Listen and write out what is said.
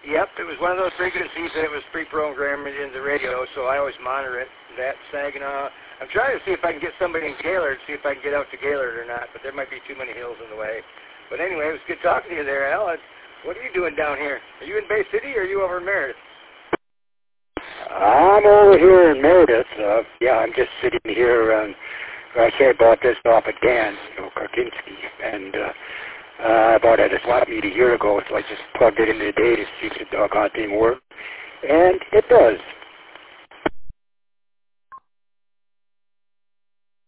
Yep, it was one of those frequencies that it was pre-programmed in the radio, so I always monitor it. That Saginaw. I'm trying to see if I can get somebody in Gaylord, see if I can get out to Gaylord or not, but there might be too many hills in the way. But anyway, it was good talking to you there, Al. What are you doing down here? Are you in Bay City or are you over in Meredith? I'm over here in Meredith. Yeah, I'm just sitting here. I say I bought this off of Dan, Karkinski, and I bought it at a swap meet a year ago, so I just plugged it into the day to see if the doggone thing worked. And it does.